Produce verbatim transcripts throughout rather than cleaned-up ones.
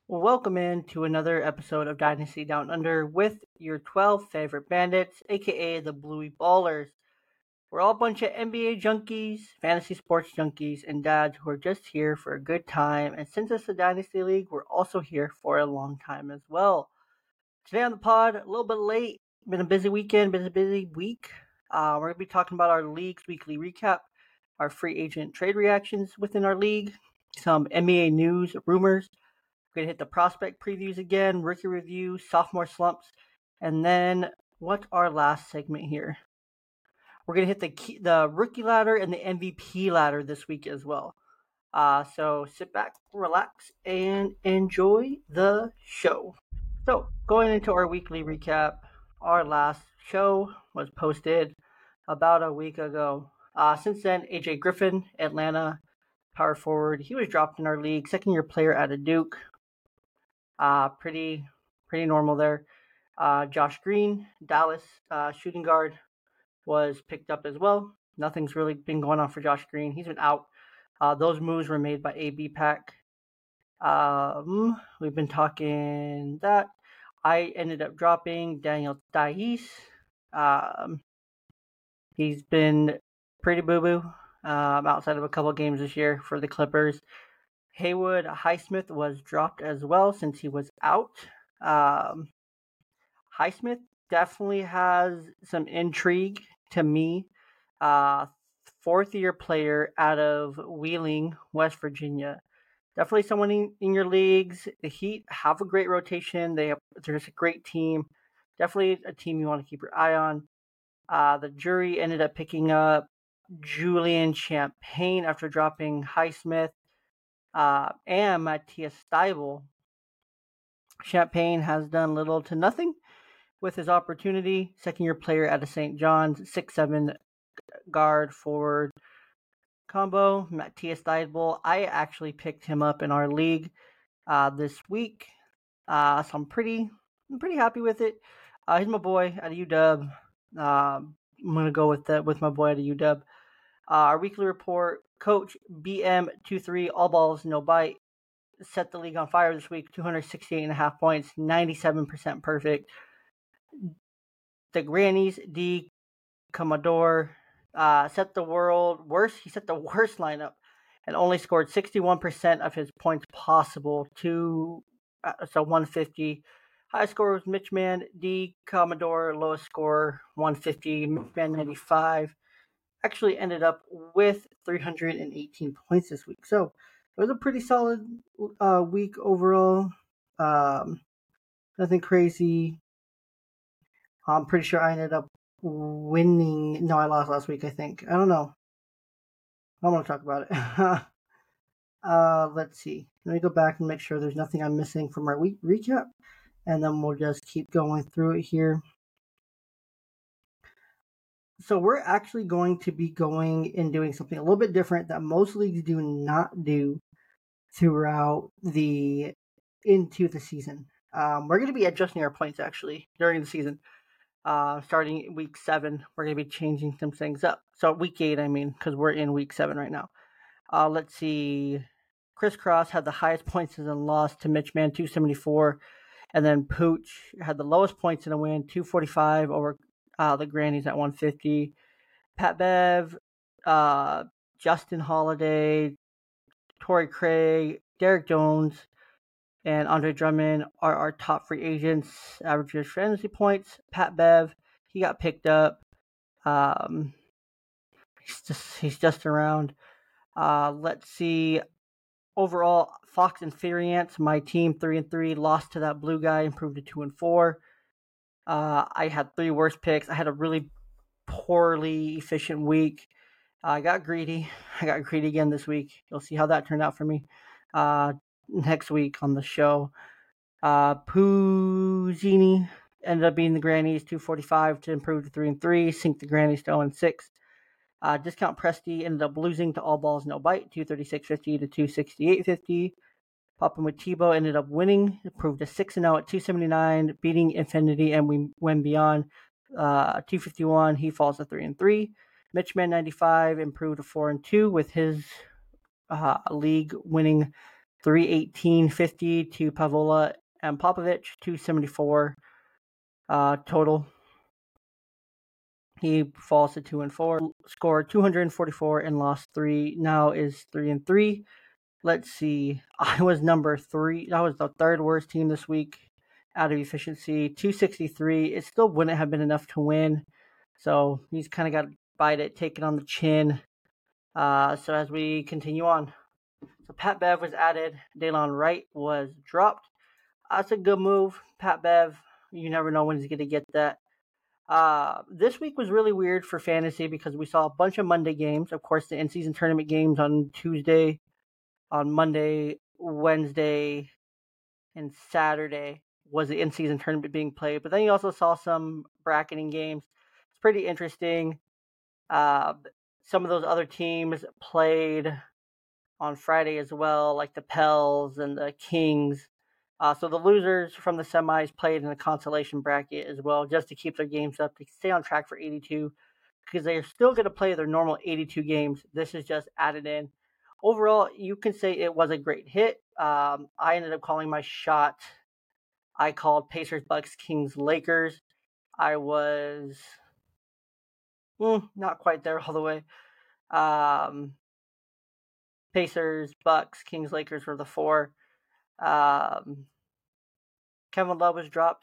Welcome in to another episode of Dynasty Down Under with your twelve favorite bandits, aka the Bluey Ballers. We're all a bunch of N B A junkies, fantasy sports junkies, and dads who are just here for a good time. And since it's a Dynasty League, we're also here for a long time as well. Today on the pod, a little bit late, been a busy weekend, been a busy week. Uh, we're going to be talking about our league's weekly recap, our free agent trade reactions within our league, some N B A news, rumors. We're going to hit the prospect previews again, rookie review, sophomore slumps, and then what's our last segment here? We're going to hit the key, the rookie ladder and the M V P ladder this week as well. Uh, so sit back, relax, and enjoy the show. So going into our weekly recap, our last show was posted about a week ago. Uh, since then, A J Griffin, Atlanta power forward, he was dropped in our league, second year player out of Duke. Uh, pretty pretty normal there. Uh, Josh Green, Dallas uh, shooting guard, was picked up as well. Nothing's really been going on for Josh Green. He's been out. Uh, those moves were made by A B Pack. Um, we've been talking that. I ended up dropping Daniel Dice. Um, he's been pretty boo-boo um, outside of a couple games this year for the Clippers. Haywood Highsmith was dropped as well since he was out. Um, Highsmith definitely has some intrigue to me. Uh, fourth year player out of Wheeling, West Virginia. Definitely someone in, in your leagues. The Heat have a great rotation. They have there's a great team. Definitely a team you want to keep your eye on. Uh, the jury ended up picking up Julian Champagne after dropping Highsmith uh, and Matthias Steibel. Champagne has done little to nothing with his opportunity. Second year player out of Saint John's, six seven guard forward combo. Matthias Steibel. I actually picked him up in our league uh, this week. Uh, so I'm pretty I'm pretty happy with it. Uh, he's my boy out of U W. Uh, I'm gonna go with that with my boy out of U W. Uh, our weekly report: Coach B M twenty-three, all balls no bite, set the league on fire this week. two hundred sixty-eight and a half points, ninety-seven percent perfect. The Grannies D Commodore uh, set the world worst. He set the worst lineup and only scored sixty-one percent of his points possible. To uh, so one fifty. High score was Mitchman D Commodore. Lowest score one fifty. Mitchman ninety-five. Actually ended up with three hundred eighteen points this week. So it was a pretty solid uh, week overall. Um, nothing crazy. I'm pretty sure I ended up winning. No, I lost last week, I think. I don't know. I don't want to talk about it. uh, let's see. Let me go back and make sure there's nothing I'm missing from our week recap. And then we'll just keep going through it here. So we're actually going to be going and doing something a little bit different that most leagues do not do throughout the into the season. Um, we're going to be adjusting our points actually during the season. Uh, starting week seven, we're going to be changing some things up. So week eight, I mean, because we're in week seven right now. Uh, let's see. Chris Cross had the highest points in a loss to Mitchman, two seventy-four. And then Pooch had the lowest points in a win, two forty-five over uh, the Grannies at one fifty. Pat Bev, uh, Justin Holiday, Torrey Craig, Derek Jones, and Andre Drummond are our top free agents. Averages fantasy points. Pat Bev, he got picked up. Um, he's just he's just around. Uh, let's see. Overall, Fox and Furiance, my team three and three, lost to that blue guy, improved to two and four. Uh, I had three worst picks. I had a really poorly efficient week. I got greedy. I got greedy again this week. You'll see how that turned out for me uh, next week on the show. Uh, Puzini ended up being the Grannies, two forty-five to improve to three and three. Sink the Grannies to oh and six. Uh, Discount Presti ended up losing to All Balls No Bite, two thirty-six fifty to two sixty-eight fifty. Poppin' with Tebow ended up winning, improved to six and oh at two seventy-nine, beating Infinity and we went beyond uh, two fifty-one. He falls to three and three. Mitchman ninety-five improved to four and two with his uh, league winning three eighteen fifty to Pavola and Popovich, two seventy-four uh, total. He falls to two and four. Scored two hundred forty-four and lost three. Now is three and three. Let's see. I was number three. That was the third worst team this week out of efficiency. two sixty-three. It still wouldn't have been enough to win. So he's kind of got to bite it, take it on the chin. Uh, so as we continue on. So Pat Bev was added. Daylon Wright was dropped. That's a good move. Pat Bev, you never know when he's going to get that. Uh, this week was really weird for fantasy because we saw a bunch of Monday games. Of course, the in-season tournament games on Tuesday, on Monday, Wednesday, and Saturday was the in-season tournament being played. But then you also saw some bracketing games. It's pretty interesting. Uh, some of those other teams played on Friday as well, like the Pels and the Kings. Uh, so the losers from the semis played in the consolation bracket as well, just to keep their games up, to stay on track for eighty-two, because they are still going to play their normal eighty-two games. This is just added in. Overall, you can say it was a great hit. Um, I ended up calling my shot. I called Pacers, Bucks, Kings, Lakers. I was mm, not quite there all the way. Um, Pacers, Bucks, Kings, Lakers were the four. Um, Kevin Love was dropped.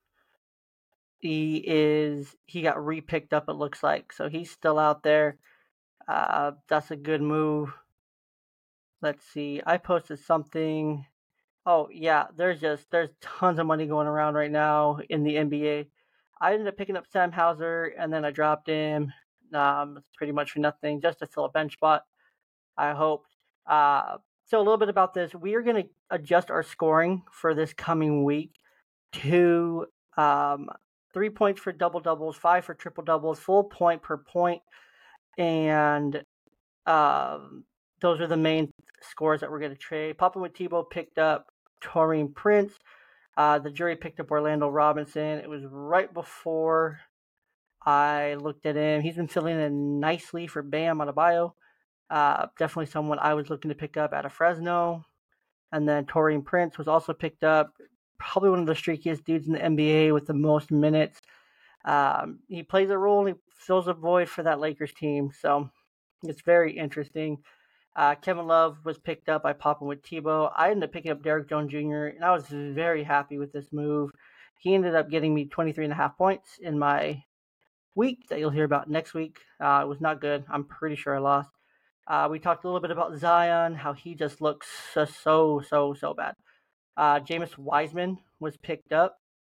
He is he got re-picked up, it looks like, so he's still out there. Uh, that's a good move. Let's see. I posted something. Oh yeah, there's just there's tons of money going around right now in the N B A. I ended up picking up Sam Hauser and then I dropped him. Um, it's pretty much for nothing, just to fill a bench spot. I hope. Uh, so a little bit about this. We are going to adjust our scoring for this coming week to um, three points for double doubles, five for triple doubles, full point per point, and um, those are the main scores that we're going to trade. Papa Matibo picked up Taurean Prince. Uh, the jury picked up Orlando Robinson. It was right before I looked at him. He's been filling in nicely for Bam Adebayo. Uh, definitely someone I was looking to pick up out of Fresno. And then Taurean Prince was also picked up. Probably one of the streakiest dudes in the N B A with the most minutes. Um, he plays a role and he fills a void for that Lakers team. So it's very interesting. Uh, Kevin Love was picked up by Papa with Tebow. I ended up picking up Derrick Jones Junior, and I was very happy with this move. He ended up getting me twenty-three and a half points in my week that you'll hear about next week. Uh, it was not good. I'm pretty sure I lost. Uh, we talked a little bit about Zion, how he just looks so, so, so, so bad. Uh, Jameis Wiseman was picked up.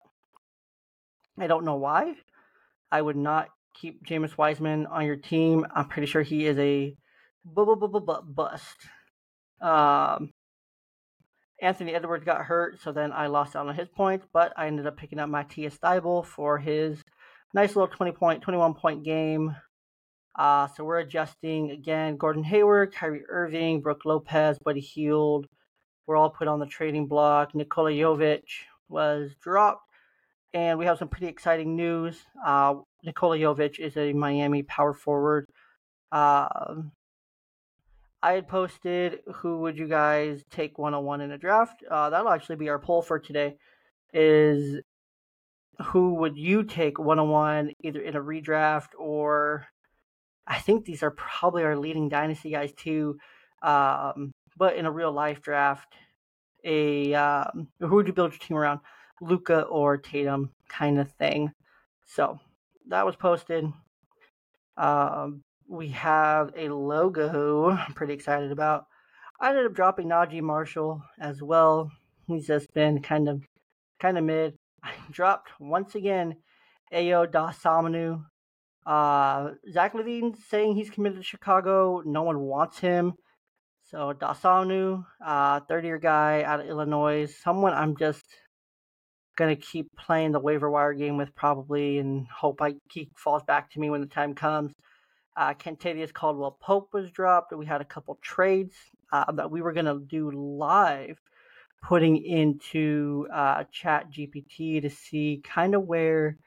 I don't know why. I would not keep Jameis Wiseman on your team. I'm pretty sure he is a bust. Um, Anthony Edwards got hurt, so then I lost out on his points, but I ended up picking up Matthias Thybulle for his nice little twenty point, twenty-one point game. Uh, so we're adjusting again. Gordon Hayward, Kyrie Irving, Brooke Lopez, Buddy Hield were all put on the trading block. Nikola Jovic was dropped. And we have some pretty exciting news. Uh, Nikola Jovic is a Miami power forward. Uh, I had posted who would you guys take one oh one in a draft. Uh, that'll actually be our poll for today. Is who would you take one oh one either in a redraft or I think these are probably our leading dynasty guys too. Um, but in a real life draft, a um, who would you build your team around? Luka or Tatum kind of thing. So that was posted. Um, we have a logo I'm pretty excited about. I ended up dropping Najee Marshall as well. He's just been kind of kind of mid. I dropped once again Ayo Dosunmu. Uh, Zach Levine's saying he's committed to Chicago. No one wants him. So Dosunmu, uh, third-year guy out of Illinois, someone I'm just gonna keep playing the waiver wire game with probably, and hope I he falls back to me when the time comes. Uh, Kentavious Caldwell Pope was dropped. We had a couple trades uh, that we were gonna do live, putting into uh, Chat G P T to see kind of where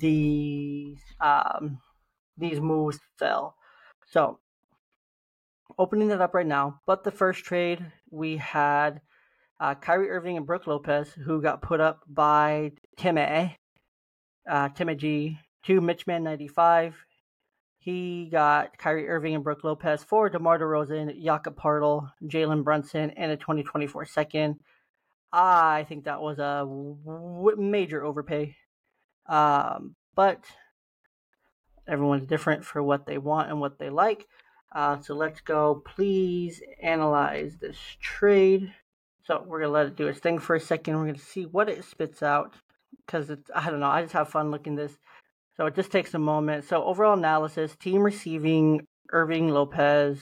these um, these moves fell. So opening it up right now. But the first trade, we had uh, Kyrie Irving and Brook Lopez, who got put up by Timmy, uh, Timmy G, to Mitchman ninety-five. He got Kyrie Irving and Brook Lopez for DeMar DeRozan, Jakob Poeltl, Jalen Brunson, and a twenty twenty-four second. I think that was a w- major overpay. Um, but everyone's different for what they want and what they like. Uh, so let's go. Please analyze this trade. So we're gonna let it do its thing for a second. We're gonna see what it spits out because it's I don't know. I just have fun looking this. So it just takes a moment. So overall analysis: team receiving Irving Lopez.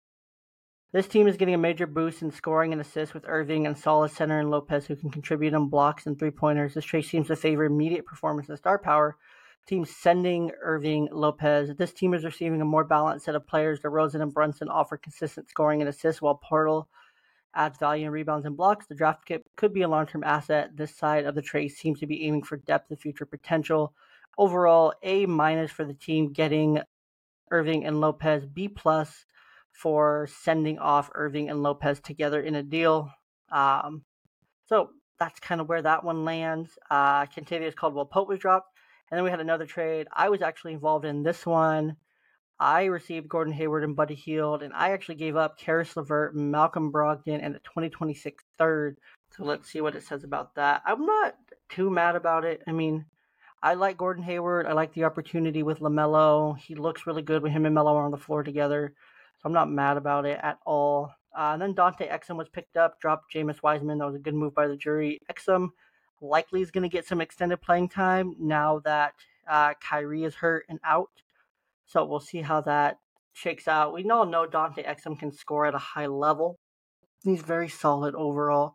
This team is getting a major boost in scoring and assists with Irving and solid center and Lopez who can contribute on blocks and three pointers. This trade seems to favor immediate performance and star power. Team sending Irving Lopez. This team is receiving a more balanced set of players. DeRozan and Brunson offer consistent scoring and assists, while Poeltl adds value in rebounds and blocks. The draft kit could be a long-term asset. This side of the trade seems to be aiming for depth and future potential. Overall, A minus for the team getting Irving and Lopez. B plus for sending off Irving and Lopez together in a deal. Um, so that's kind of where that one lands. Uh, Kentavious Caldwell-Pope was dropped. And then we had another trade. I was actually involved in this one. I received Gordon Hayward and Buddy Hield, and I actually gave up Karis LeVert, Malcolm Brogdon, and a twenty twenty-six third. So let's see what it says about that. I'm not too mad about it. I mean, I like Gordon Hayward. I like the opportunity with LaMelo. He looks really good with him and Melo on the floor together. So I'm not mad about it at all. Uh, and then Dante Exum was picked up, dropped Jameis Wiseman. That was a good move by the jury. Exum likely is going to get some extended playing time now that uh, Kyrie is hurt and out. So we'll see how that shakes out. We all know Dante Exum can score at a high level. He's very solid overall.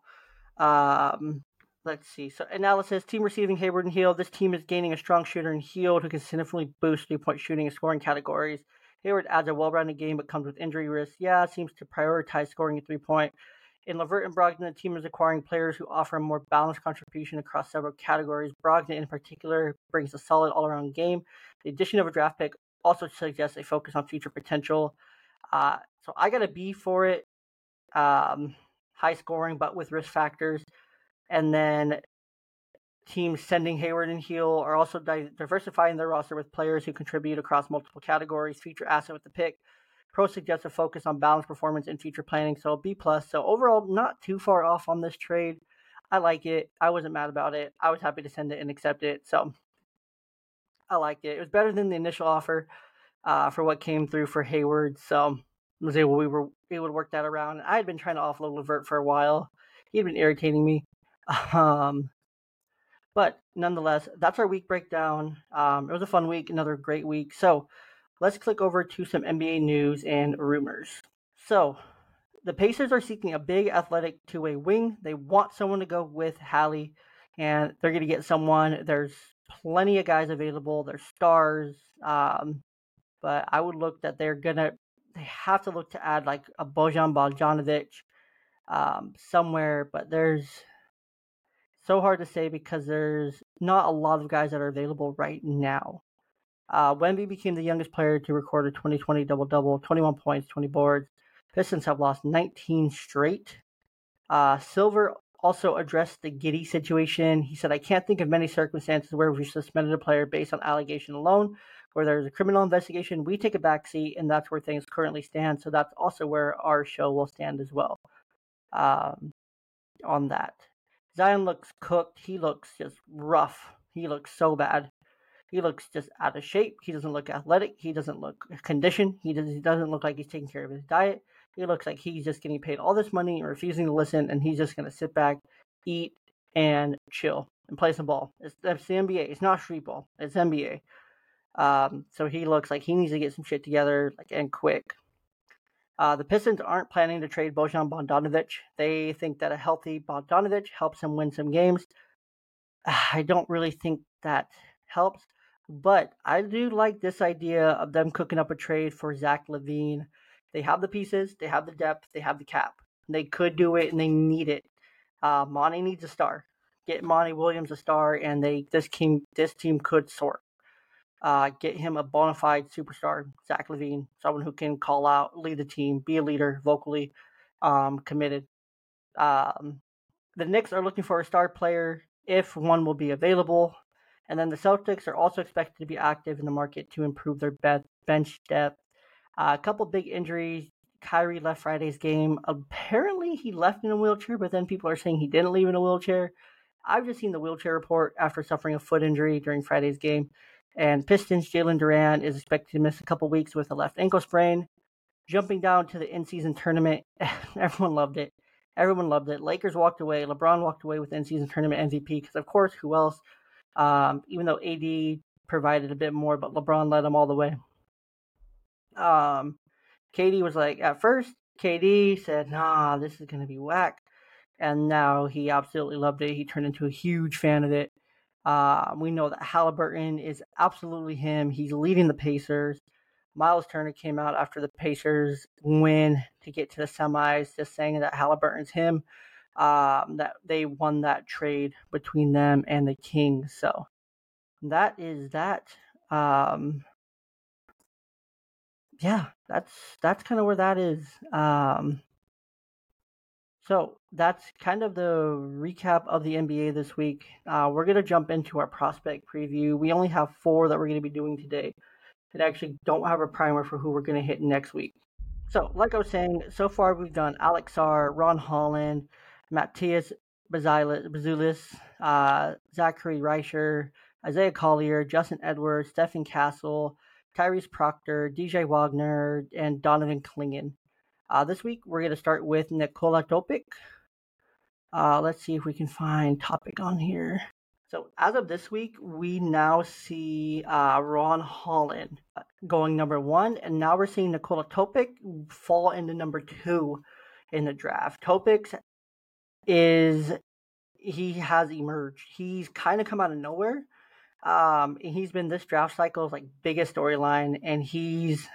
Um, let's see. So analysis, team receiving Hayward and Hield. This team is gaining a strong shooter in Hield who can significantly boost three-point shooting and scoring categories. Hayward adds a well-rounded game but comes with injury risk. Yeah, seems to prioritize scoring at three-point. In LeVert and Brogdon, the team is acquiring players who offer a more balanced contribution across several categories. Brogdon, in particular, brings a solid all-around game. The addition of a draft pick also suggests a focus on future potential. Uh, so I got a B for it. Um, high scoring, but with risk factors. And then teams sending Hayward and Hield are also di- diversifying their roster with players who contribute across multiple categories. Future asset with the pick. Pro suggests a focus on balanced performance and future planning, so B plus. So overall, not too far off on this trade. I like it. I wasn't mad about it. I was happy to send it and accept it. So I liked it. It was better than the initial offer uh, for what came through for Hayward. So I was able we were able to work that around. I had been trying to offload LeVert for a while. He had been irritating me. Um, but nonetheless, that's our week breakdown. Um, it was a fun week, another great week. So let's click over to some N B A news and rumors. So the Pacers are seeking a big athletic two-way wing. They want someone to go with Hallie, and they're going to get someone. There's plenty of guys available. There's stars. Um, but I would look that they're going to, they have to look to add like a Bojan Bogdanovic um, somewhere, but there's so hard to say because there's not a lot of guys that are available right now. Uh, Wemby became the youngest player to record a twenty twenty double-double, twenty-one points, twenty boards. Pistons have lost nineteen straight. Uh, Silver also addressed the Giddey situation. He said, I can't think of many circumstances where we suspended a player based on allegation alone. Where there's a criminal investigation, we take a backseat, and that's where things currently stand. So that's also where our show will stand as well um, on that. Zion looks cooked. He looks just rough. He looks so bad. He looks just out of shape. He doesn't look athletic. He doesn't look conditioned. He, does, he doesn't look like he's taking care of his diet. He looks like he's just getting paid all this money and refusing to listen, and he's just going to sit back, eat, and chill and play some ball. It's, that's the N B A. It's not street ball. It's N B A. Um, so he looks like he needs to get some shit together, like and quick. Uh, the Pistons aren't planning to trade Bojan Bogdanovic. They think that a healthy Bogdanovic helps him win some games. I don't really think that helps. But I do like this idea of them cooking up a trade for Zach LaVine. They have the pieces, they have the depth, they have the cap. They could do it, and they need it. Uh, Monty needs a star. Get Monty Williams a star, and they this team this team could sort. uh, get him a bona fide superstar, Zach LaVine, someone who can call out, lead the team, be a leader, vocally um, committed. Um, the Knicks are looking for a star player if one will be available. And then the Celtics are also expected to be active in the market to improve their bench depth. Uh, a couple big injuries. Kyrie left Friday's game. Apparently, he left in a wheelchair, but then people are saying he didn't leave in a wheelchair. I've just seen the wheelchair report after suffering a foot injury during Friday's game. And Pistons' Jalen Duran is expected to miss a couple weeks with a left ankle sprain. Jumping down to the in-season tournament, everyone loved it. Everyone loved it. Lakers walked away. LeBron walked away with in-season tournament M V P because, of course, who else? Um, even though A D provided a bit more, but LeBron led them all the way. Um, K D was like, at first, K D said, nah, this is going to be whack. And now he absolutely loved it. He turned into a huge fan of it. Uh, we know that Halliburton is absolutely him. He's leading the Pacers. Miles Turner came out after the Pacers win to get to the semis, just saying that Halliburton's him. Um, that they won that trade between them and the Kings. So that is that. Um, yeah, that's that's kind of where that is. Um, so that's kind of the recap of the N B A this week. Uh, we're gonna jump into our prospect preview. We only have four that we're gonna be doing today. And actually don't have a primer for who we're gonna hit next week. So, like I was saying, so far we've done Alex Sarr, Ron Holland, Matthias Bazulis, uh, Zachary Reicher, Isaiah Collier, Justin Edwards, Stephen Castle, Tyrese Proctor, D J Wagner, and Donovan Clingan. Uh, this week we're going to start with Nikola Topic. Uh, let's see if we can find Topic on here. So as of this week, we now see uh, Ron Holland going number one, and now we're seeing Nikola Topic fall into number two in the draft. Topic is, he has emerged. He's kind of come out of nowhere. Um, and he's been this draft cycle's like biggest storyline, and he's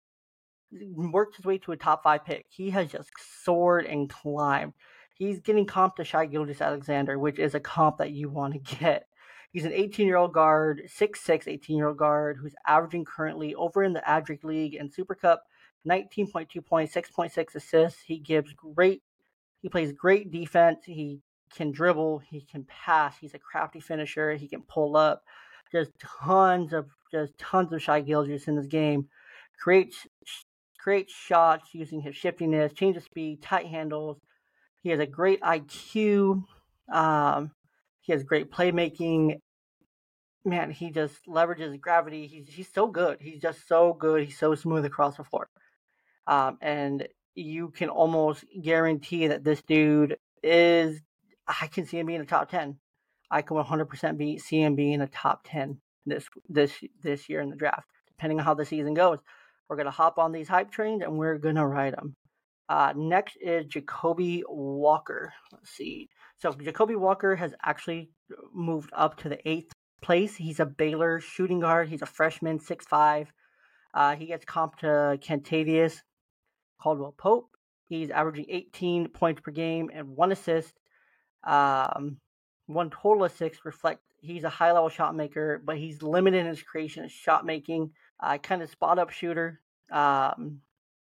worked his way to a top five pick. He has just soared and climbed. He's getting comped to Shai Gilgeous-Alexander, which is a comp that you want to get. He's an eighteen-year-old guard, six six, eighteen-year-old guard who's averaging currently over in the Adric League and Super Cup nineteen point two points, six point six assists. He gives great, he plays great defense. He can dribble, he can pass. He's a crafty finisher. He can pull up. Just tons of, just tons of Shai Gilgeous in this game. Creates, creates shots using his shiftiness, change of speed, tight handles. He has a great I Q. Um, he has great playmaking. Man, he just leverages gravity. He's he's so good. He's just so good. He's so smooth across the floor. Um, and you can almost guarantee that this dude is, I can see him being a top ten. I can one hundred percent be, see him being a top ten this this this year in the draft, depending on how the season goes. We're going to hop on these hype trains and we're going to ride them. Uh, next is Ja'Kobe Walker. Let's see. So Ja'Kobe Walker has actually moved up to the eighth place. He's a Baylor shooting guard. He's a freshman, six five. Uh, he gets comped to Kentavious Caldwell Pope. He's averaging eighteen points per game and one assist. Um, one total of six reflect he's a high level shot maker, but he's limited in his creation and shot making. Uh, kind of spot up shooter. Um,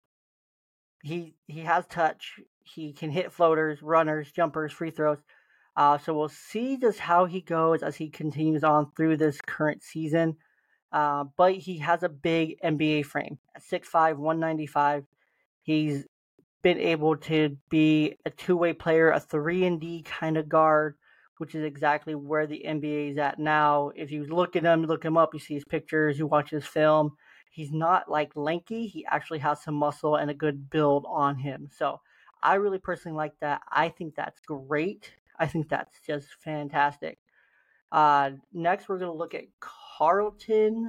he he has touch. He can hit floaters, runners, jumpers, free throws. Uh, so we'll see just how he goes as he continues on through this current season. Uh, but he has a big N B A frame at six five, one ninety-five. He's been able to be a two-way player, a three and D kind of guard, which is exactly where the N B A is at now. If you look at him, you look him up, you see his pictures, you watch his film. He's not like lanky. He actually has some muscle and a good build on him. So I really personally like that. I think that's great. I think that's just fantastic. Uh, next, we're going to look at Carlton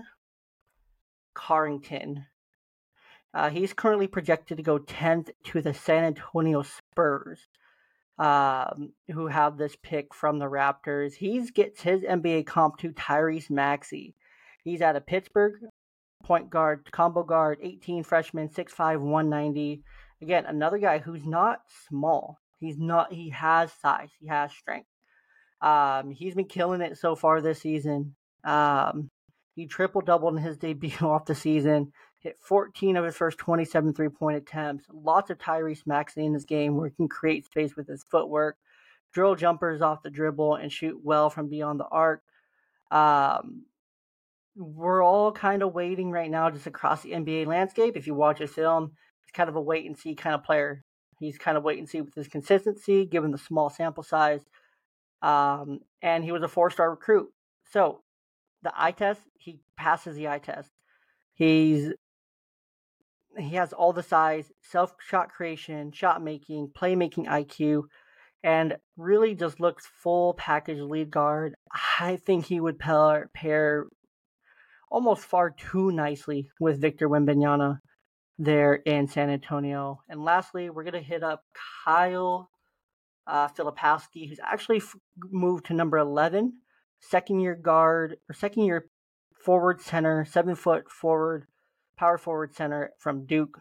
Carrington. Uh, he's currently projected to go tenth to the San Antonio Spurs, um, who have this pick from the Raptors. He gets his N B A comp to Tyrese Maxey. He's out of Pittsburgh, point guard, combo guard, eighteen, freshman, six five, one ninety. Again, another guy who's not small. He's not. He has size. He has strength. Um, he's been killing it so far this season. Um, He triple-doubled in his debut off the season, hit fourteen of his first twenty-seven three-point attempts. Lots of Tyrese Maxey in his game where he can create space with his footwork, drill jumpers off the dribble, and shoot well from beyond the arc. Um, we're all kind of waiting right now just across the N B A landscape. If you watch his film, he's kind of a wait-and-see kind of player. He's kind of wait-and-see with his consistency, given the small sample size. Um, and he was a four-star recruit. So the eye test, he passes the eye test. He's he has all the size, self shot creation, shot making, playmaking I Q, and really just looks full package lead guard. I think he would pair, pair almost far too nicely with Victor Wembanyama there in San Antonio. And lastly, we're gonna hit up Kyle uh, Filipowski, who's actually f- moved to number eleven, second year guard or second year forward center, seven foot forward, power forward center from Duke.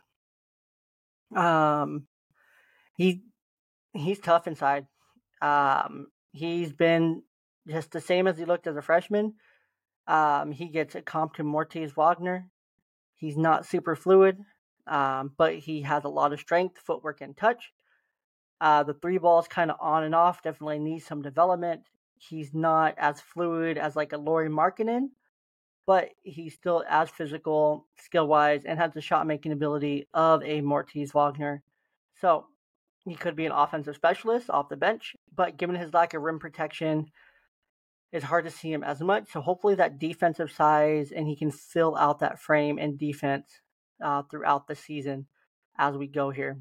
Um, he he's tough inside. Um, he's been just the same as he looked as a freshman. Um, he gets a comp to Moritz Wagner. He's not super fluid, um, but he has a lot of strength, footwork, and touch. Uh, the three ball is kind of on and off. Definitely needs some development. He's not as fluid as like a Lauri Markkanen, but he's still as physical, skill wise, and has the shot making ability of a Moritz Wagner. So he could be an offensive specialist off the bench, but given his lack of rim protection, it's hard to see him as much. So hopefully that defensive size and he can fill out that frame and defense uh, throughout the season as we go here.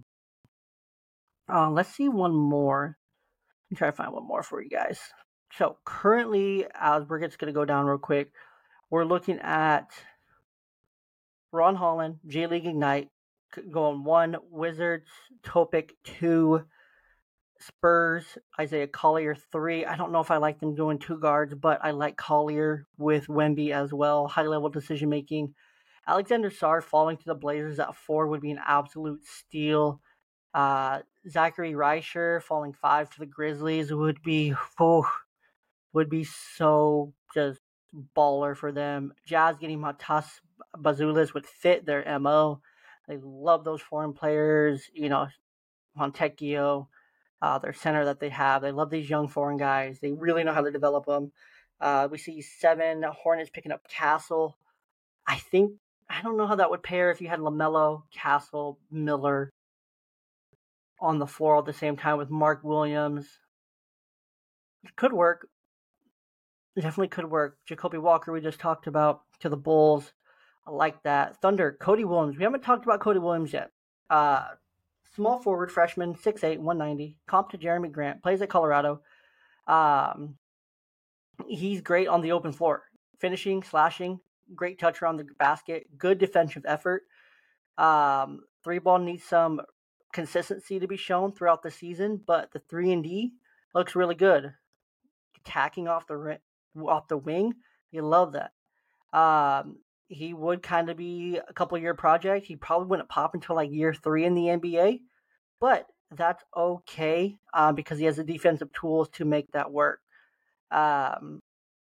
Uh, let's see one more. Let me try to find one more for you guys. So currently, as we're just going to go down real quick, we're looking at Ron Holland, J League Ignite, going one, Wizards, Topic two, Spurs, Isaiah Collier three. I don't know if I like them doing two guards, but I like Collier with Wemby as well. High level decision making. Alexander Sarr falling to the Blazers at four would be an absolute steal. Uh, Zachary Reicher falling five to the Grizzlies would be oh, would be so just baller for them. Jazz getting Matas Bazulis would fit their M O. They love those foreign players, you know, Montecchio, uh, their center that they have. They love these young foreign guys. They really know how to develop them. Uh, we see seven Hornets picking up Castle. I think I don't know how that would pair if you had LaMelo, Castle, Miller on the floor at the same time with Mark Williams. It could work. It definitely could work. Jacoby Walker, we just talked about to the Bulls. I like that. Thunder, Cody Williams. We haven't talked about Cody Williams yet. Uh, small forward, freshman, six eight, one ninety. Comp to Jeremy Grant. Plays at Colorado. Um, he's great on the open floor. Finishing, slashing, great touch around the basket, good defensive effort. Um, three ball needs some consistency to be shown throughout the season, but the three and D looks really good. Attacking off the off the wing, you love that. Um, he would kind of be a couple year project. He probably wouldn't pop until like year three in the N B A, but that's okay uh, because he has the defensive tools to make that work. Um,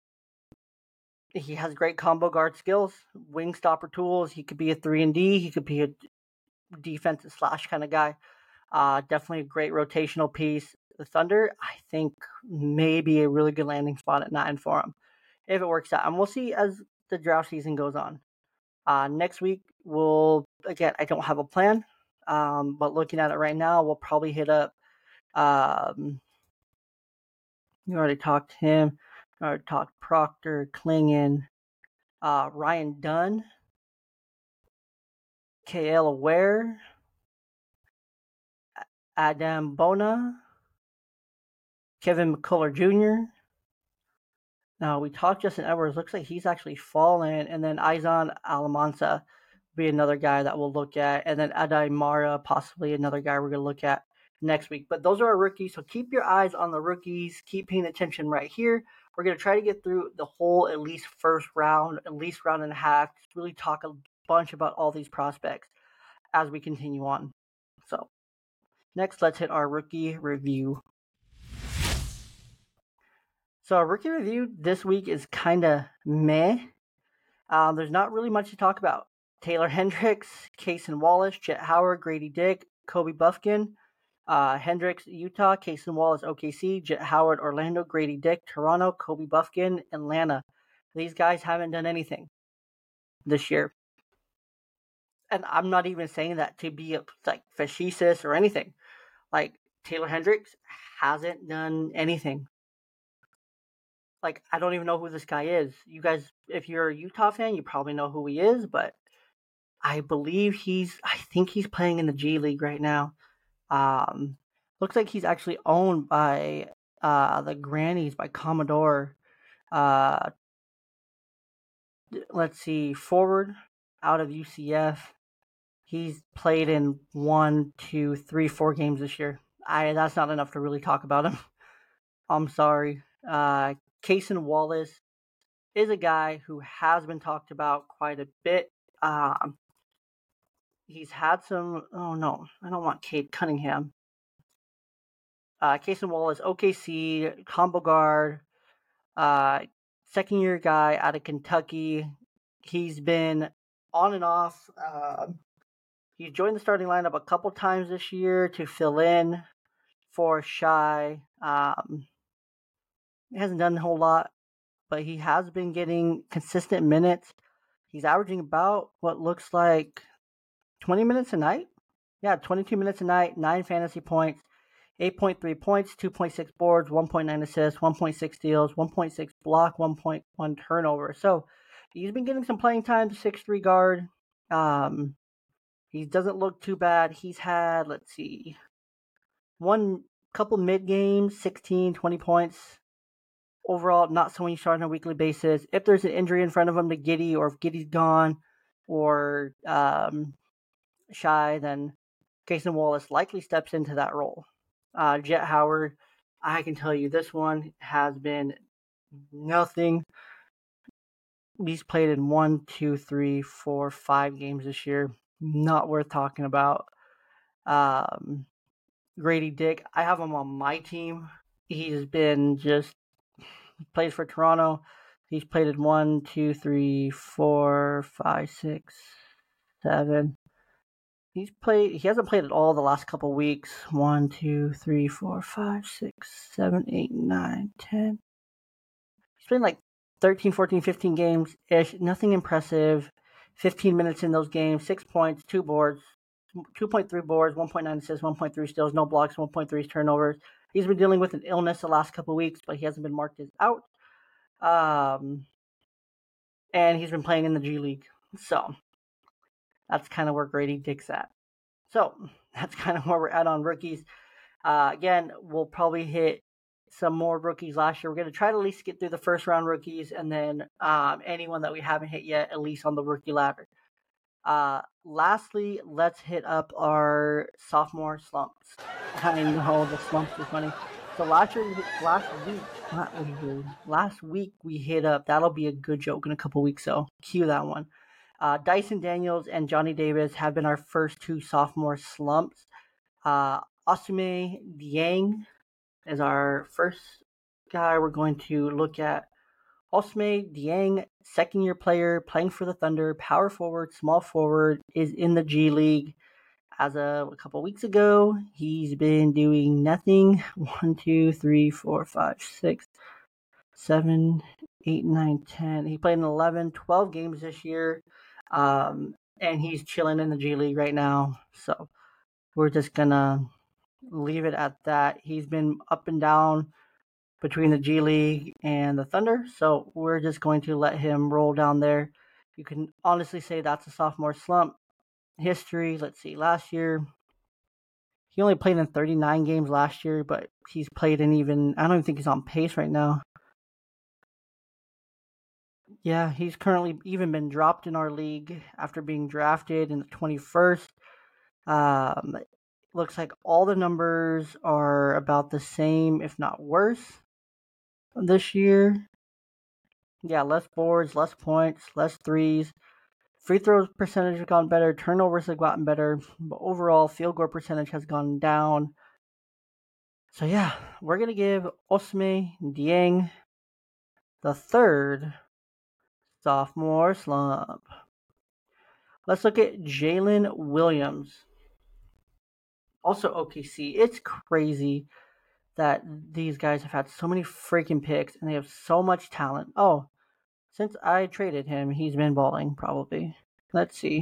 he has great combo guard skills, wing stopper tools. He could be a three and D. He could be a defensive slash kind of guy. Uh, definitely a great rotational piece. The Thunder, I think, maybe a really good landing spot at nine for him if it works out. And we'll see as the draft season goes on. Uh, next week, we'll, again, I don't have a plan, um, but looking at it right now, we'll probably hit up, um, you already talked to him, you already talked Proctor, Klingon, uh, Ryan Dunn, K L Aware, Adam Bona, Kevin McCullough Junior Now, we talked Justin Edwards. Looks like he's actually fallen. And then Izan Alamansa be another guy that we'll look at. And then Adai Mara, possibly another guy we're going to look at next week. But those are our rookies. So keep your eyes on the rookies. Keep paying attention right here. We're going to try to get through the whole at least first round, at least round and a half. Just really talk a bunch about all these prospects as we continue on. So next, let's hit our rookie review. So our rookie review this week is kind of meh. Um, there's not really much to talk about. Taylor Hendricks, Cason Wallace, Jet Howard, Grady Dick, Kobe Buffkin, uh, Hendricks, Utah, Cason Wallace, O K C, Jet Howard, Orlando, Grady Dick, Toronto, Kobe Buffkin, Atlanta. These guys haven't done anything this year. And I'm not even saying that to be like facetious or anything. Like Taylor Hendricks hasn't done anything. Like I don't even know who this guy is. You guys, if you're a Utah fan, you probably know who he is, but I believe he's I think he's playing in the G League right now. Um looks like he's actually owned by uh the Grannies by Commodore. Uh let's see, forward out of U C F. He's played in one, two, three, four games this year. I that's not enough to really talk about him. I'm sorry. Uh Cason Wallace is a guy who has been talked about quite a bit. Um, he's had some. Oh no, I don't want Cade Cunningham. Uh, Cason Wallace, O K C, combo guard, uh, second year guy out of Kentucky. He's been on and off. Uh, he's joined the starting lineup a couple times this year to fill in for Shy. Um, he hasn't done a whole lot, but he has been getting consistent minutes. He's averaging about what looks like twenty minutes a night? Yeah, twenty-two minutes a night, nine fantasy points, eight point three points, two point six boards, one point nine assists, one point six steals, one point six block, one point one turnover. So he's been getting some playing time, six three guard. Um, he doesn't look too bad. He's had, let's see, one couple mid games, sixteen, twenty points. Overall, not someone you start on a weekly basis. If there's an injury in front of him to Giddy, or if Giddy's gone, or um, Shy, then Cason Wallace likely steps into that role. Uh, Jet Howard, I can tell you this one has been nothing. He's played in one, two, three, four, five games this year. Not worth talking about. Um, Grady Dick, I have him on my team. He's been just he plays for Toronto. He's played in one, two, three, four, five, six, seven. He's played. He hasn't played at all the last couple weeks. One, two, three, four, five, six, seven, eight, nine, ten. He's played like thirteen, fourteen, fifteen games ish. Nothing impressive. fifteen minutes in those games. Six points, two boards, two point three boards, one point nine assists, one point three steals, no blocks, one point three turnovers. He's been dealing with an illness the last couple weeks, but he hasn't been marked as out. Um, and he's been playing in the G League. So that's kind of where Grady Dick's at. So that's kind of where we're at on rookies. Uh, again, we'll probably hit some more rookies last year. We're going to try to at least get through the first round rookies, and then um, anyone that we haven't hit yet, at least on the rookie ladder. Uh, lastly, let's hit up our sophomore slumps. I know the slumps are funny. So last year, last week, not last week we hit up. That'll be a good joke in a couple weeks. So cue that one. Uh, Dyson Daniels and Johnny Davis have been our first two sophomore slumps. Uh, Ousmane Dieng is our first guy we're going to look at. Ousmane Dieng, second year player, playing for the Thunder, power forward, small forward, is in the G League. As of a couple weeks ago, he's been doing nothing. One, two, three, four, five, six, seven, eight, nine, ten. He played in eleven, twelve games this year. Um, and he's chilling in the G League right now. So we're just gonna leave it at that. He's been up and down between the G League and the Thunder, so we're just going to let him roll down there. You can honestly say that's a sophomore slump. History, let's see, last year, he only played in thirty-nine games last year, but he's played in even, I don't even think he's on pace right now. Yeah, he's currently even been dropped in our league after being drafted in the twenty-first. Um, looks like all the numbers are about the same, if not worse, this year. Yeah, less boards, less points, less threes. Free throws percentage has gone better. Turnovers have gotten better. But overall, field goal percentage has gone down. So yeah, we're going to give Ousmane Dieng the third Sophomore slump. Let's look at Jalen Williams. Also O K C. It's crazy that these guys have had so many freaking picks and they have so much talent. Oh, since I traded him, he's been balling probably. Let's see.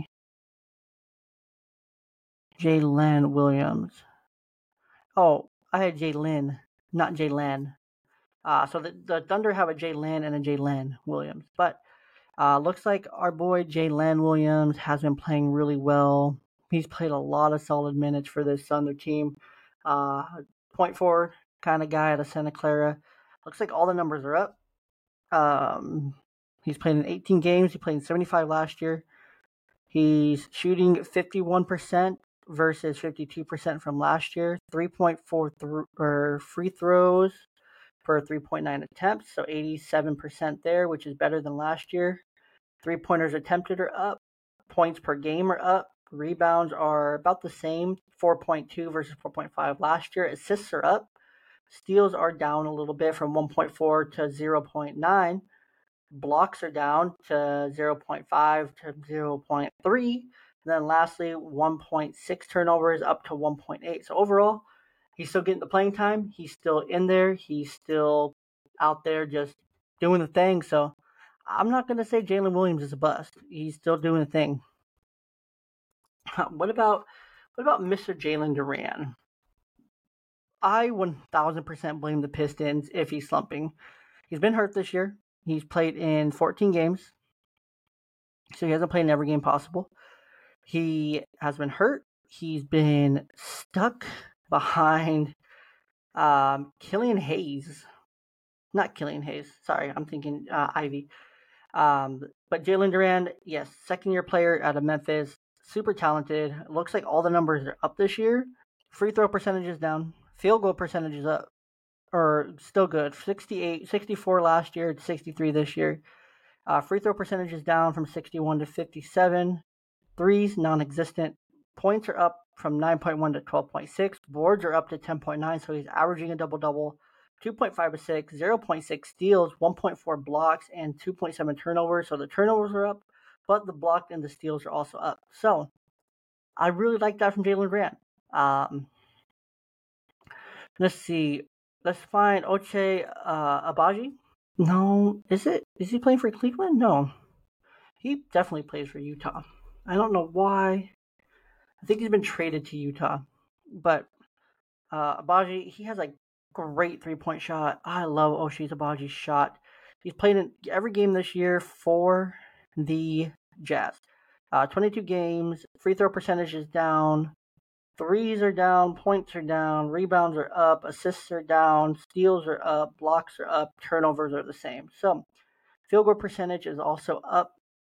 Jalen Williams. Oh, I had Jalen, not Jalen. Uh, so the, the Thunder have a Jalen and a Jalen Williams. But uh, looks like our boy Jalen Williams has been playing really well. He's played a lot of solid minutes for this Thunder team. Uh, point forward kind of guy out of Santa Clara. Looks like all the numbers are up. Um, he's played in eighteen games. He played in seventy-five last year. He's shooting fifty-one percent versus fifty-two percent from last year. three point four th- or free throws per three point nine attempts, so eighty-seven percent there, which is better than last year. Three-pointers attempted are up. Points per game are up. Rebounds are about the same, four point two versus four point five last year. Assists are up. Steals are down a little bit from one point four to zero point nine. Blocks are down to zero point five to zero point three. And then lastly, one point six turnovers up to one point eight. So overall, he's still getting the playing time. He's still in there. He's still out there just doing the thing. So I'm not going to say Jalen Williams is a bust. He's still doing the thing. What about what about Mister Jalen Duran? I one thousand percent blame the Pistons if he's slumping. He's been hurt this year. He's played in fourteen games, so he hasn't played in every game possible. He has been hurt. He's been stuck behind um, Killian Hayes. Not Killian Hayes. Sorry, I'm thinking uh, Ivy. Um, but Jalen Duran, yes, second year player out of Memphis, super talented. Looks like all the numbers are up this year. Free throw percentage is down. Field goal percentage is up, or still good. sixty-eight, sixty-four last year, sixty-three this year. Uh, free throw percentage is down from sixty-one to fifty-seven. Threes, non-existent. Points are up from nine point one to twelve point six. Boards are up to ten point nine, so he's averaging a double-double. two point five assists, zero point six steals, one point four blocks, and two point seven turnovers. So the turnovers are up, but the block and the steals are also up. So I really like that from Jalen Grant. Um, let's see. Let's find Oche uh, Abaji. No, is it? Is he playing for Cleveland? No. He definitely plays for Utah. I don't know why. I think he's been traded to Utah. But uh, Abaji, he has a great three-point shot. I love Oshi's Abaji's shot. He's played in every game this year for the Jazz. Uh, twenty-two games. Free throw percentage is down. Threes are down. Points are down. Rebounds are up. Assists are down. Steals are up. Blocks are up. Turnovers are the same. So field goal percentage is also up.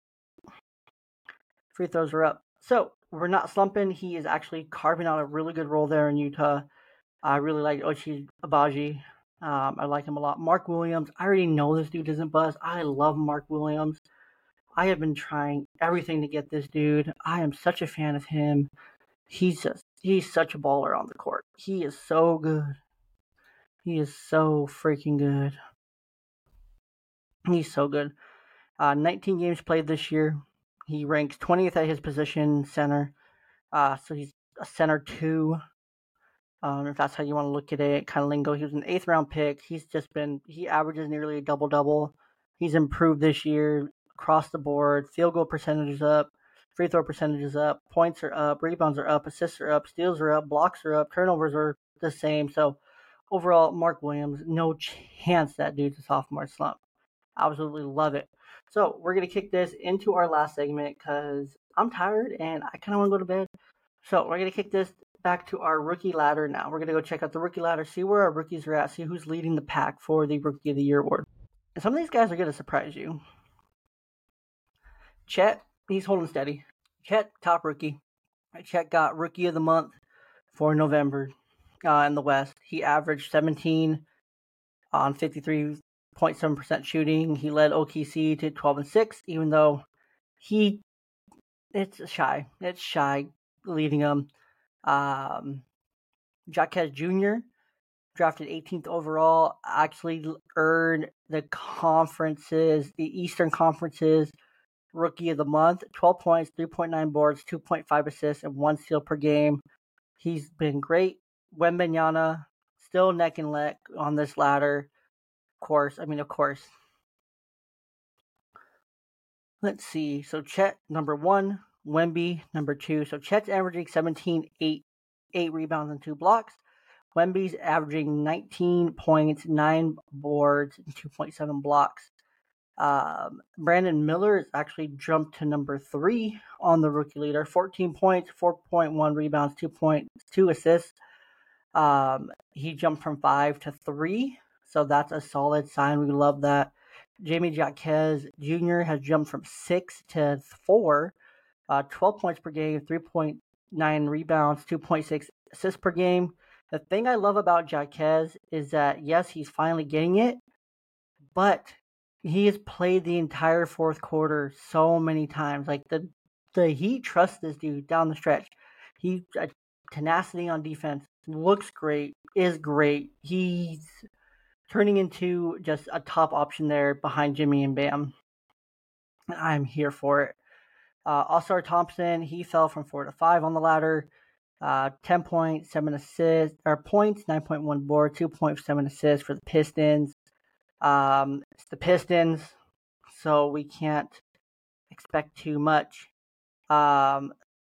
Free throws are up. So we're not slumping. He is actually carving out a really good role there in Utah. I really like Ochi Abaji. Um, I like him a lot. Mark Williams. I already know this dude isn't buzz. I love Mark Williams. I have been trying everything to get this dude. I am such a fan of him. He's just, he's such a baller on the court. He is so good. He is so freaking good. He's so good. Uh, nineteen games played this year. He ranks twentieth at his position, center. Uh, so he's a center two. Um, if that's how you want to look at it, kind of lingo. He was an eighth round pick. He's just been, he averages nearly a double double. He's improved this year across the board. Field goal percentage is up. Free throw percentage is up. Points are up. Rebounds are up. Assists are up. Steals are up. Blocks are up. Turnovers are the same. So overall, Mark Williams, no chance that dude's a sophomore slump. Absolutely love it. So we're going to kick this into our last segment because I'm tired and I kind of want to go to bed. So we're going to kick this back to our rookie ladder now. We're going to go check out the rookie ladder, see where our rookies are at, see who's leading the pack for the Rookie of the Year award. And some of these guys are going to surprise you. Chet, he's holding steady. Chet, top rookie. Chet got Rookie of the Month for November uh, in the West. He averaged seventeen on fifty-three point seven percent shooting. He led O K C to twelve and six, even though he, it's shy. It's shy leading them. Um, Jaquez Junior drafted eighteenth overall, actually earned the conferences, the Eastern Conference's Rookie of the Month. twelve points, three point nine boards, two point five assists, and one steal per game. He's been great. Wembanyama, still neck and neck on this ladder. Of course, I mean, of course. Let's see. So Chet, number one. Wemby, number two. So Chet's averaging seventeen, eight, eight rebounds, and two blocks. Wemby's averaging nineteen points, nine boards, and two point seven blocks. Um, Brandon Miller has actually jumped to number three on the rookie leader. fourteen points, four point one rebounds, two point two assists. Um, he jumped from five to three, so that's a solid sign. We love that. Jamie Jaquez Junior has jumped from six to four, uh, twelve points per game, three point nine rebounds, two point six assists per game. The thing I love about Jaquez is that, yes, he's finally getting it, but he has played the entire fourth quarter so many times. Like, the the Heat trust this dude down the stretch. He uh, tenacity on defense, looks great, is great. He's turning into just a top option there behind Jimmy and Bam. I'm here for it. Uh, All-Star Thompson, he fell from four to five on the ladder. Uh, ten points, seven assists, or points, nine point one board, two point seven assists for the Pistons. Um, it's the Pistons, so we can't expect too much. Um,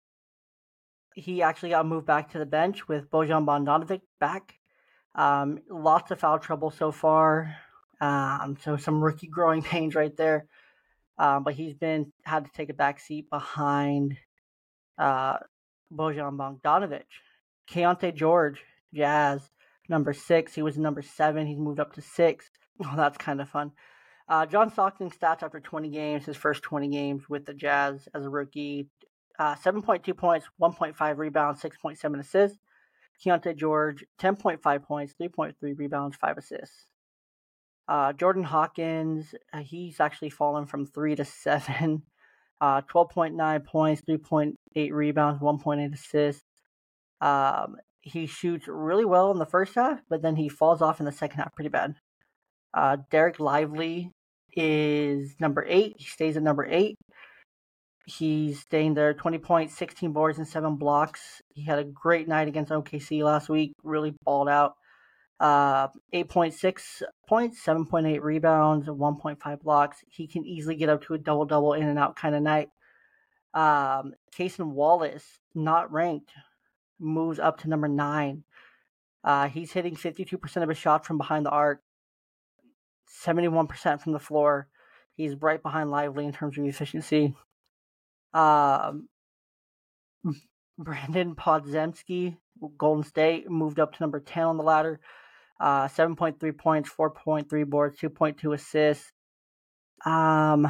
he actually got moved back to the bench with Bojan Bogdanovic back. Um, lots of foul trouble so far. Um, so some rookie growing pains right there. Um, but he's been had to take a back seat behind uh, Bojan Bogdanovic. Keontae George, Jazz, number six. He was number seven. He's moved up to six. Oh, that's kind of fun. Uh, John Stockton stats after twenty games, his first twenty games with the Jazz as a rookie. Uh, seven point two points, one point five rebounds, six point seven assists. Keontae George, ten point five points, three point three rebounds, five assists. Uh, Jordan Hawkins, uh, he's actually fallen from three to seven. Uh, twelve point nine points, three point eight rebounds, one point eight assists. Um, he shoots really well in the first half, but then he falls off in the second half pretty bad. Uh, Derek Lively is number eight. He stays at number eight. He's staying there, twenty points, sixteen boards, and seven blocks. He had a great night against O K C last week, really balled out. Uh, eight point six points, seven point eight rebounds, one point five blocks. He can easily get up to a double-double in and out kind of night. Um, Cason Wallace, not ranked, moves up to number nine. Uh, he's hitting fifty-two percent of his shots from behind the arc, seventy-one percent from the floor. He's right behind Lively in terms of efficiency. Um, Brandon Podziemski, Golden State, moved up to number ten on the ladder. Uh, seven point three points, four point three boards, two point two assists. Um,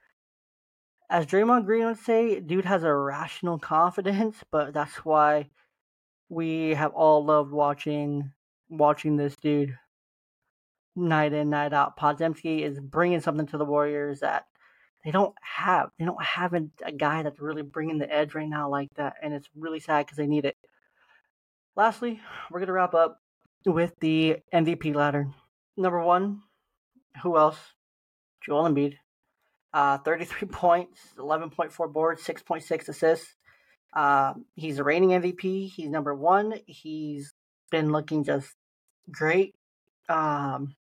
as Draymond Green would say, dude has a rational confidence, but that's why we have all loved watching watching this dude night in, night out. Podziemski is bringing something to the Warriors that they don't have. They don't have a, a guy that's really bringing the edge right now like that, and it's really sad because they need it. Lastly, we're going to wrap up with the M V P ladder. Number one, who else? Joel Embiid. Uh, thirty-three points, eleven point four boards, six point six assists. Uh, he's a reigning M V P. He's number one. He's been looking just great. Um,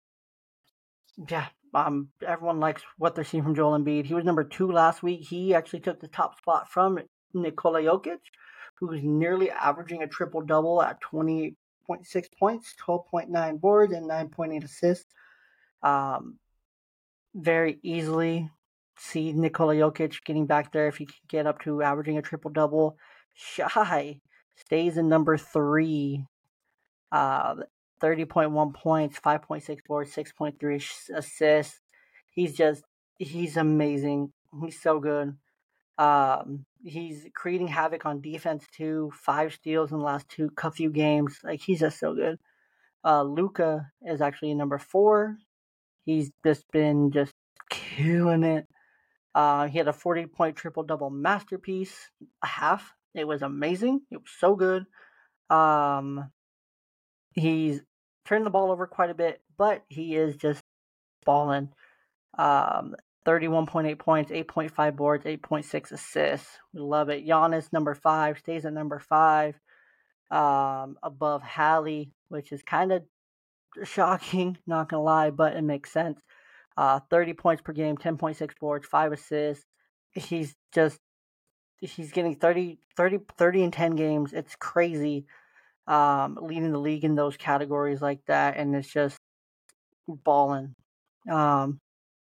yeah, um, everyone likes what they're seeing from Joel Embiid. He was number two last week. He actually took the top spot from Nikola Jokic, who's nearly averaging a triple-double at twenty point six points, twelve point nine boards, and nine point eight assists. Um, very easily see Nikola Jokic getting back there if he can get up to averaging a triple-double. Shai stays in number three. Uh, thirty point one points, five point six boards, six point three assists. He's just, he's amazing. He's so good. Um, he's creating havoc on defense too. Five steals in the last two few games. Like, he's just so good. Uh, Luka is actually number four. He's just been just killing it. Uh, he had a forty-point triple-double masterpiece, a half. It was amazing. It was so good. Um, he's turning the ball over quite a bit, but he is just balling. Um, thirty-one point eight points, eight point five boards, eight point six assists. We love it. Giannis, number five, stays at number five, um, above Hallie, which is kind of shocking, not going to lie, but it makes sense. Uh, thirty points per game, ten point six boards, five assists. He's just, he's getting thirty, thirty, thirty in ten games. It's crazy, um, leading the league in those categories like that, and it's just balling. Um,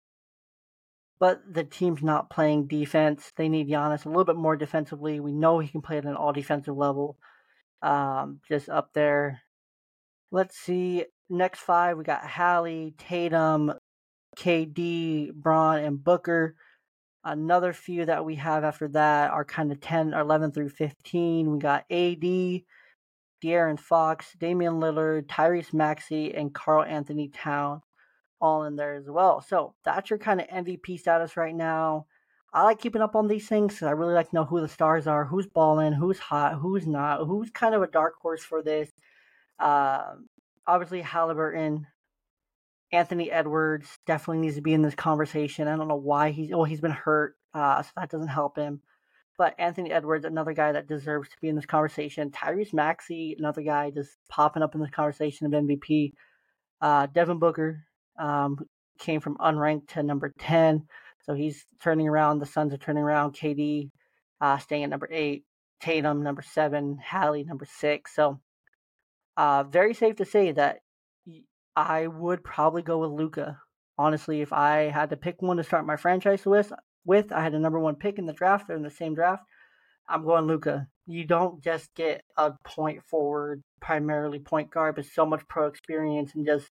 but the team's not playing defense. They need Giannis a little bit more defensively. We know he can play at an all defensive level, um, just up there. Let's see. Next five, we got Hallie, Tatum, K D, Braun, and Booker. Another few that we have after that are kind of ten, eleven through fifteen. We got A D, De'Aaron Fox, Damian Lillard, Tyrese Maxey, and Karl Anthony Towns all in there as well. So that's your kind of M V P status right now. I like keeping up on these things because I really like to know who the stars are, who's balling, who's hot, who's not, who's kind of a dark horse for this. Um, obviously, Halliburton, Anthony Edwards definitely needs to be in this conversation. I don't know why he's well, he's been hurt, uh, so that doesn't help him. But Anthony Edwards, another guy that deserves to be in this conversation. Tyrese Maxey, another guy just popping up in this conversation of M V P. Uh, Devin Booker um, came from unranked to number ten, so he's turning around. The Suns are turning around. K D uh, staying at number eight. Tatum number seven. Hallie number six. So uh, very safe to say that I would probably go with Luka. Honestly, if I had to pick one to start my franchise with, with I had a number one pick in the draft. They're in the same draft. I'm going Luka. You don't just get a point forward, primarily point guard, but so much pro experience and just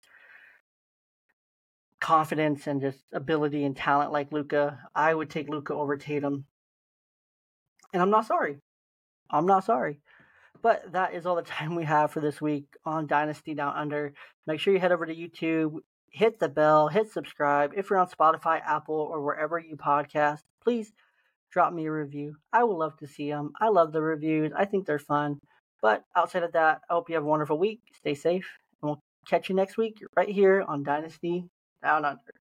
confidence and just ability and talent like Luka. I would take Luka over Tatum. And I'm not sorry. I'm not sorry. But that is all the time we have for this week on Dynasty Down Under. Make sure you head over to YouTube, hit the bell, hit subscribe. If you're on Spotify, Apple, or wherever you podcast, please drop me a review. I would love to see them. I love the reviews. I think they're fun. But outside of that, I hope you have a wonderful week. Stay safe. And we'll catch you next week right here on Dynasty Down Under.